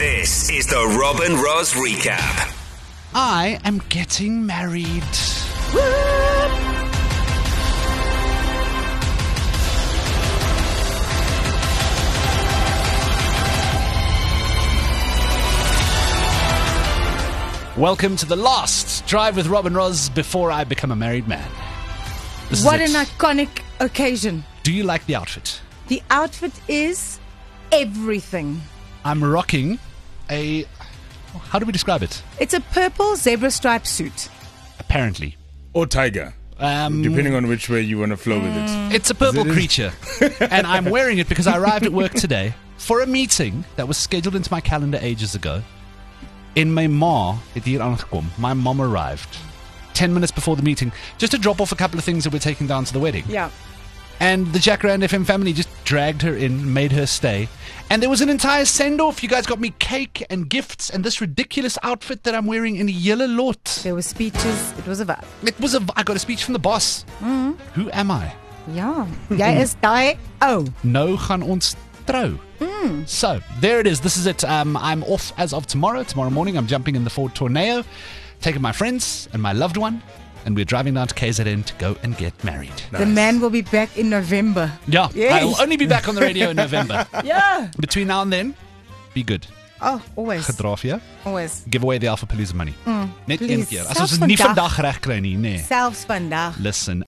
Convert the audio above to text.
This is the Robin Ross Recap. I am getting married. Welcome to the last Drive with Robin Ross before I become a married man. What an iconic occasion. Do you like the outfit? The outfit is everything. I'm rocking a... How do we describe it? It's a purple zebra stripe suit. Apparently. Or tiger, depending on which way you want to flow with it. It's a purple creature. And I'm wearing it because I arrived at work today for a meeting that was scheduled into my calendar ages ago. In my ma, het hier aangekom. My mom arrived 10 minutes before the meeting just to drop off a couple of things that we're taking down to the wedding. Yeah. And the Jacaranda FM family just dragged her in, made her stay. And there was an entire send-off. You guys got me cake and gifts and this ridiculous outfit that I'm wearing in a yellow lot. There were speeches. It was a vibe. I got a speech from the boss. Who am I? Ja. Jy is daai ou. No gaan ons trou. So, there it is. This is it. I'm off as of tomorrow. Tomorrow morning, I'm jumping in the Ford Tourneo, taking my friends and my loved one, and we're driving down to KZN to go and get married. The man will be back in November. Yeah, Yes. I'll only be back on the radio in November. Yeah. Between now and then, be good. Oh, always. Gedra vir jou. Always. Give away the Alpha Palooza money. Net een please. keer. As Selfs ons het nie vandag. vandag reg kry nie, nee. Selfs vandag. Listen,